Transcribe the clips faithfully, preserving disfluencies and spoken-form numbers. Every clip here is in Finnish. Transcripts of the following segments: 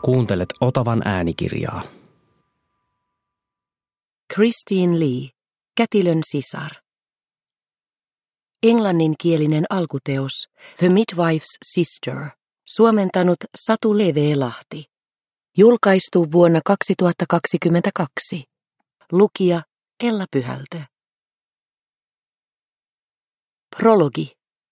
Kuuntelet Otavan äänikirjaa. Christine Lee, Kätilön sisar. Englanninkielinen alkuteos The Midwife's Sister, suomentanut Satu Leveelahti. Julkaistu vuonna kaksituhattakaksikymmentäkaksi. Lukija Ella Pyhältö. Prologi.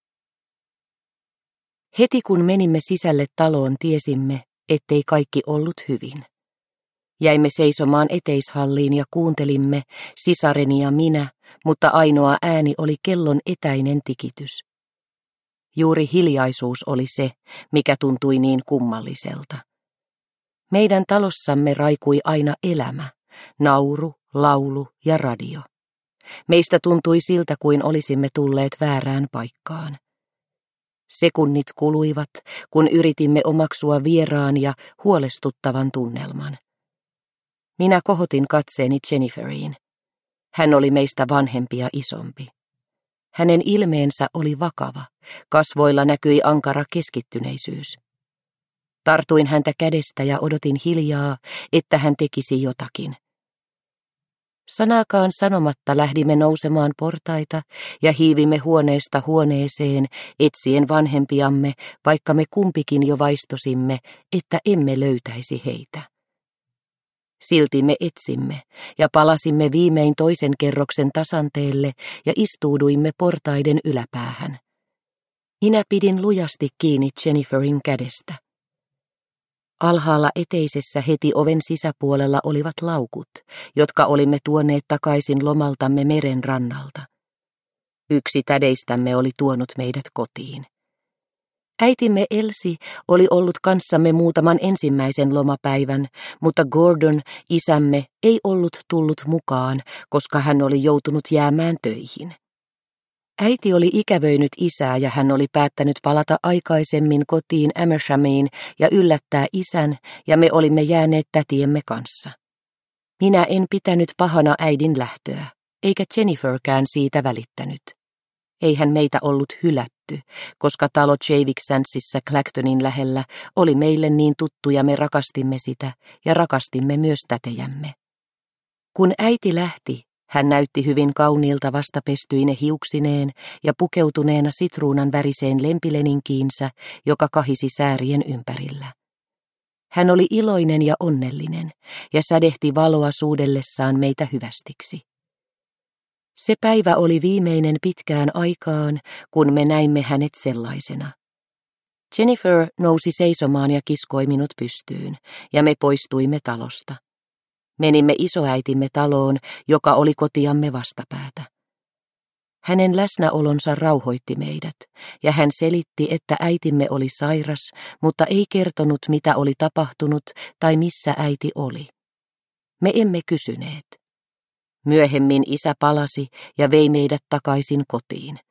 Heti kun menimme sisälle taloon, tiesimme, ettei kaikki ollut hyvin. Jäimme seisomaan eteishalliin ja kuuntelimme, sisareni ja minä, mutta ainoa ääni oli kellon etäinen tikitys. Juuri hiljaisuus oli se, mikä tuntui niin kummalliselta. Meidän talossamme raikui aina elämä, nauru, laulu ja radio. Meistä tuntui siltä, kuin olisimme tulleet väärään paikkaan. Sekunnit kuluivat, kun yritimme omaksua vieraan ja huolestuttavan tunnelman. Minä kohotin katseeni Jenniferiin. Hän oli meistä vanhempi ja isompi. Hänen ilmeensä oli vakava, kasvoilla näkyi ankara keskittyneisyys. Tartuin häntä kädestä ja odotin hiljaa, että hän tekisi jotakin. Sanaakaan sanomatta lähdimme nousemaan portaita ja hiivimme huoneesta huoneeseen etsien vanhempiamme, vaikka me kumpikin jo vaistosimme, että emme löytäisi heitä. Silti me etsimme ja palasimme viimein toisen kerroksen tasanteelle ja istuuduimme portaiden yläpäähän. Minä pidin lujasti kiinni Jenniferin kädestä. Alhaalla eteisessä heti oven sisäpuolella olivat laukut, jotka olimme tuoneet takaisin lomaltamme meren rannalta. Yksi tädeistämme oli tuonut meidät kotiin. Äitimme Elsi oli ollut kanssamme muutaman ensimmäisen lomapäivän, mutta Gordon, isämme, ei ollut tullut mukaan, koska hän oli joutunut jäämään töihin. Äiti oli ikävöinyt isää ja hän oli päättänyt palata aikaisemmin kotiin Amershamiin ja yllättää isän, ja me olimme jääneet tätiemme kanssa. Minä en pitänyt pahana äidin lähtöä, eikä Jenniferkään siitä välittänyt. Eihän meitä ollut hylätty, koska talo Javiksantsissa Clactonin lähellä oli meille niin tuttu ja me rakastimme sitä ja rakastimme myös tätejämme. Kun äiti lähti, hän näytti hyvin kauniilta vastapestyine hiuksineen ja pukeutuneena sitruunan väriseen lempileninkiinsä, joka kahisi säärien ympärillä. Hän oli iloinen ja onnellinen ja sädehti valoa suudellessaan meitä hyvästiksi. Se päivä oli viimeinen pitkään aikaan, kun me näimme hänet sellaisena. Jennifer nousi seisomaan ja kiskoi minut pystyyn, ja me poistuimme talosta. Menimme isoäitimme taloon, joka oli kotiamme vastapäätä. Hänen läsnäolonsa rauhoitti meidät, ja hän selitti, että äitimme oli sairas, mutta ei kertonut, mitä oli tapahtunut tai missä äiti oli. Me emme kysyneet. Myöhemmin isä palasi ja vei meidät takaisin kotiin.